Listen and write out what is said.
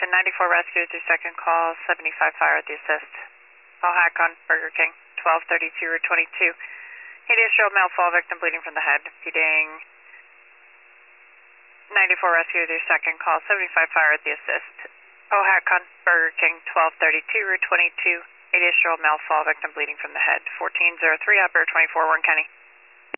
94 rescue with your second call, 75 fire at the assist. Hack on Burger King, 1232 Route 22. Year male fall victim bleeding from the head. Feeding 94 rescue with your second call, 75 fire at the assist. Hack on Burger King, 1232 Route 22. 80-year-old male fall victim bleeding from the head. 1403 Operator 24 Warren County.